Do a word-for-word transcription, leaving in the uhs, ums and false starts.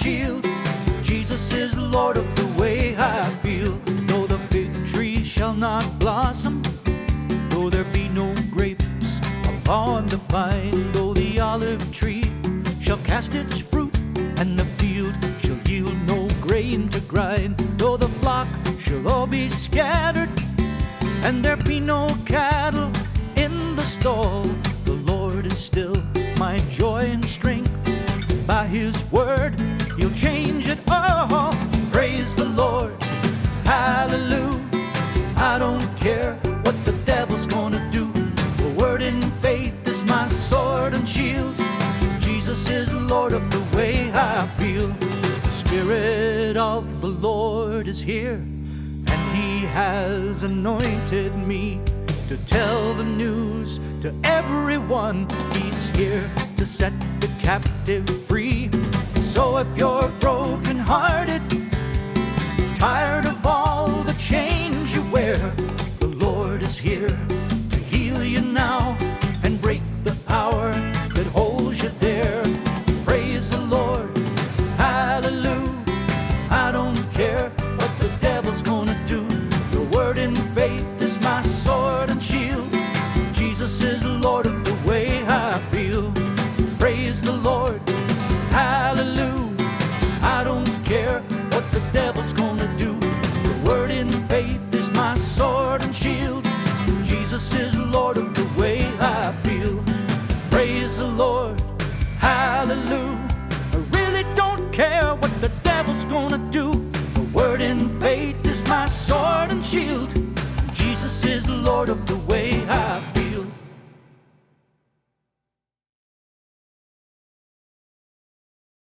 shield. Jesus is Lord of the way I feel. Though the fig tree shall not blossom, though there be no grapes upon the vine, though the olive tree shall cast its fruit, and the field shall yield no grain to grind, though the flock shall all be scattered, and there be no cattle in the stall, the Lord is still my joy and strength. By His word He'll change it all. Praise the Lord, hallelujah. I don't care what the devil's gonna do. The word in faith is my sword and shield. Jesus is Lord of the way I feel. The Spirit of the Lord is here, and He has anointed me to tell the news to everyone. He's here to set the captive free. So if you're broken-hearted, tired of all the chains you wear, the Lord is here to heal you now and break the power that holds you there. Praise the Lord, hallelujah. I don't care what the devil's gonna do. The word in faith is my sword and shield. Jesus is Lord of the way I feel. Praise the Lord, hallelujah. I don't care what the devil's gonna do. The word in faith is my sword and shield. Jesus is Lord of the way I feel. Praise the Lord, hallelujah. I really don't care what the devil's gonna do. The word in faith is my sword and shield. Jesus is Lord of the